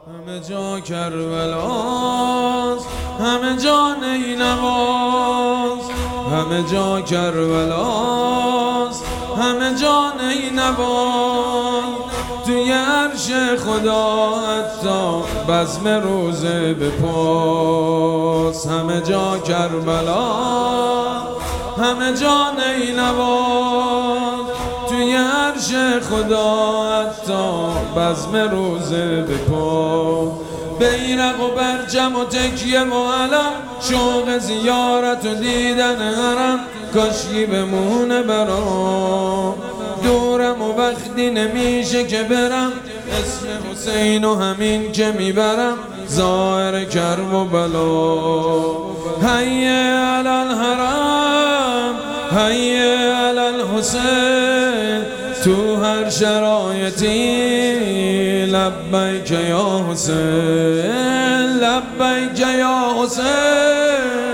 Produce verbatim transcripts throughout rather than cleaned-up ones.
همه جا کربلاست، همه جا نینواست، همه جا کربلاست، همه جا نینواست. توی عرش خدا حتی بزم روزه به پاس. همه جا کربلاست، همه جا نینواست. توی عرش خدا حتی بزم روزه به پا. بیرق و برجم و تکیه و علم، شوق زیارت و دیدن حرم، کاشکی بمونه برام. دورم و وقتی نمیشه که برم، اسم حسین و همین که میبرم، ظاهر کرب و بلا. حی علی الحرم، حی علی الحسین، تو هر شرایطی لبیک یا حسین، لبیک یا حسین،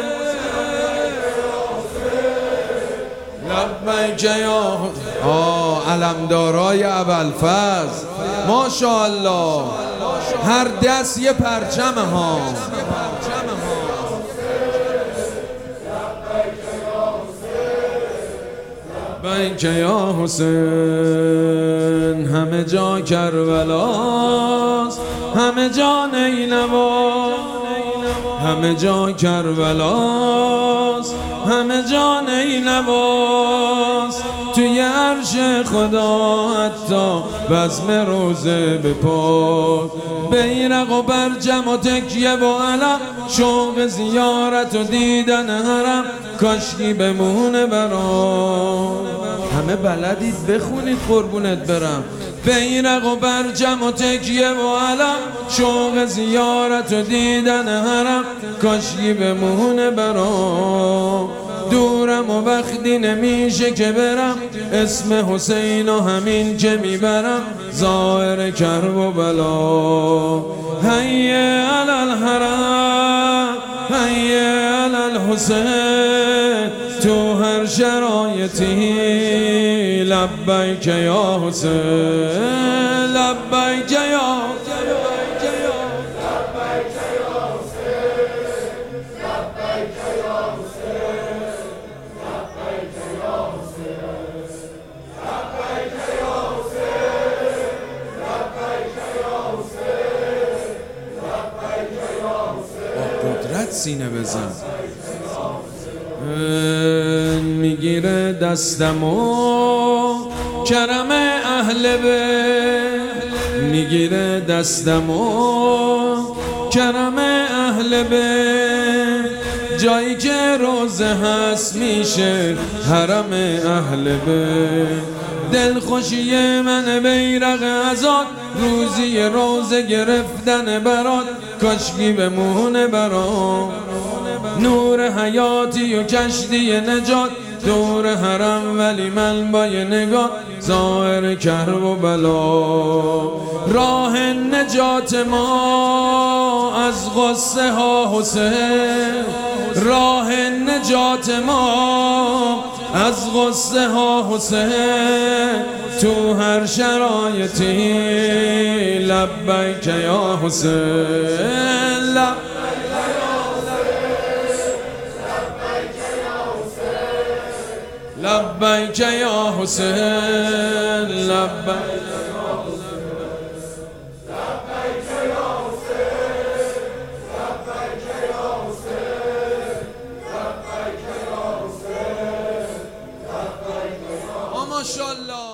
لبیک یا حسین. آه علمدارای ابوالفضل ماشاءالله، هر دست یه پرچم ها. لبیک یا حسین، همه جا کربلاست، همه جا نینواست، همه جا کربلاست، همه جا نینواست. توی عرش خدا حتی بزم روزه به پا. بیرق و برجم و تکیه و علم، شوق زیارت و دیدن حرم، کاشکی بمونه برام. همه بلدید بخونید قربونت برم. بیرق و برجم و تکیه و علم، شوق زیارت و دیدن حرم، کاشکی بمونه برام. دورم و وقتی نمیشه که برم، اسم حسین و همین که میبرم، ظاهر کرب و بلا. حی علی الحرم، حی علی الحسین، تو هر شرایطی لبیک یا حسین، لبیک یا سینه بزن. میگیره دستمو کرم اهل بیت، میگیره دستمو کرم اهل بیت. جایی که روزه هست میشه حرم اهل بیت. دلخوشی من بیرق ازاد، روزی روزه گرفتن برات، کاشکی بمونه برام. نور حیاتی و کشتی نجات، دور حرم ولی من با یه نگاه، ظاهر کرب و بلا. راه نجات ما از غصه ها حسین، راه نجات ما از غصه ها حسین، تو هر شرایطی لبیک یا حسین، لبیک یا حسین، لبیک. ماشاءالله.